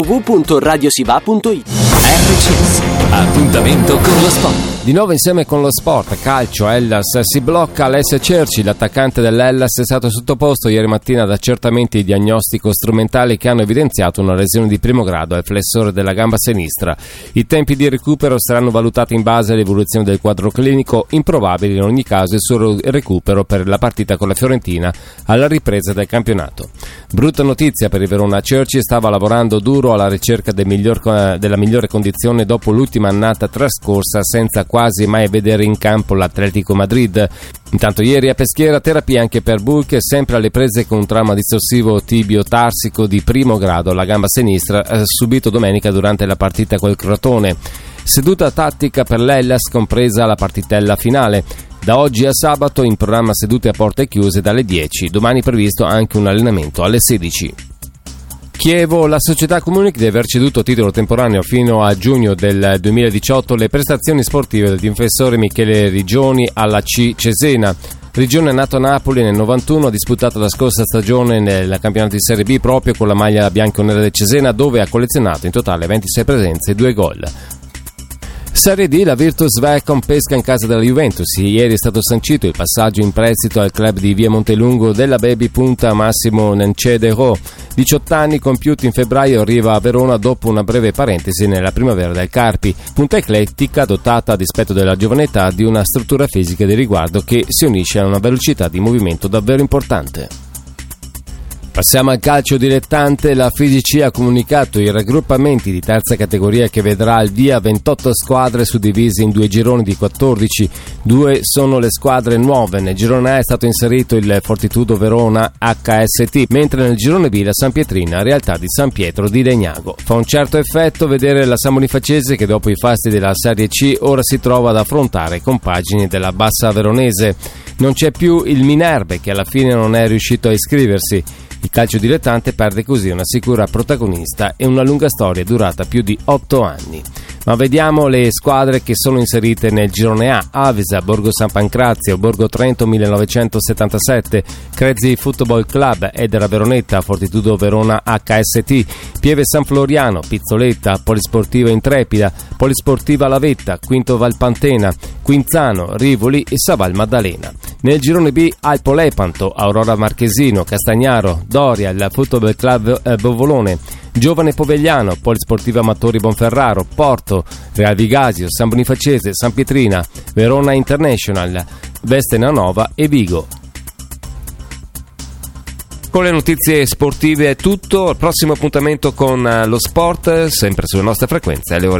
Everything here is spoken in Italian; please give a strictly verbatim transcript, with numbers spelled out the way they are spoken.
w w w punto radio si va punto it. R C S, appuntamento con lo sport. Di nuovo insieme con lo sport, calcio, Hellas si blocca. Alessio Cerci, l'attaccante dell'Hellas, è stato sottoposto ieri mattina ad accertamenti diagnostico strumentali che hanno evidenziato una lesione di primo grado al flessore della gamba sinistra. I tempi di recupero saranno valutati in base all'evoluzione del quadro clinico, improbabile in ogni caso il suo recupero per la partita con la Fiorentina alla ripresa del campionato. Brutta notizia per il Verona. Cerci stava lavorando duro alla ricerca del miglior, della migliore condizione dopo l'ultima annata trascorsa senza quasi mai vedere in campo l'Atletico Madrid. Intanto ieri a Peschiera terapia anche per Bulk, sempre alle prese con un trauma distorsivo tibio-tarsico di primo grado alla gamba sinistra, subito domenica durante la partita col Crotone. Seduta tattica per l'Hellas, compresa la partitella finale. Da oggi a sabato in programma sedute a porte chiuse dalle dieci, domani previsto anche un allenamento alle sedici. Chievo, la società comunica di aver ceduto titolo temporaneo fino a giugno del duemiladiciotto le prestazioni sportive del difensore Michele Rigioni alla C Cesena. Rigioni è nato a Napoli nel novantuno, ha disputato la scorsa stagione nel campionato di Serie B proprio con la maglia bianco-nera del Cesena, dove ha collezionato in totale ventisei presenze e due gol. Serie D, la Virtus Vecchia pesca in casa della Juventus. Ieri è stato sancito il passaggio in prestito al club di Via Montelungo della baby punta Massimo Nencedero. diciotto anni compiuti in febbraio, arriva a Verona dopo una breve parentesi nella primavera del Carpi. Punta eclettica, dotata a dispetto della giovane età di una struttura fisica di riguardo che si unisce a una velocità di movimento davvero importante. Passiamo al calcio dilettante. La F I G C ha comunicato i raggruppamenti di terza categoria che vedrà al via ventotto squadre suddivise in due gironi di quattordici. Due sono le squadre nuove. Nel girone A è stato inserito il Fortitudo Verona H S T, mentre nel girone B la San Pietrina Realtà di San Pietro di Legnago. Fa un certo effetto vedere la San Bonifacese che dopo i fasti della Serie C ora si trova ad affrontare i compagini della Bassa Veronese. Non c'è più il Minerve che alla fine non è riuscito a iscriversi. Il calcio dilettante perde così una sicura protagonista e una lunga storia durata più di otto anni. Ma vediamo le squadre che sono inserite nel girone A: Avisa, Borgo San Pancrazio, Borgo Trento millenovecentosettantasette, Crezzi Football Club, Edera Veronetta, Fortitudo Verona H S T, Pieve San Floriano, Pizzoletta, Polisportiva Intrepida, Polisportiva Lavetta, Quinto Valpantena, Quinzano, Rivoli e Saval Maddalena. Nel girone B Alpo Lepanto, Aurora Marchesino, Castagnaro, Doria, il Football Club eh, Bovolone, Giovane Povegliano, Polisportiva Amatori Bonferraro, Porto, Real Vigasio, San Bonifacese, San Pietrina, Verona International, Vestena Nova e Vigo. Con le notizie sportive è tutto. Il prossimo appuntamento con lo sport, sempre sulle nostre frequenze alle ore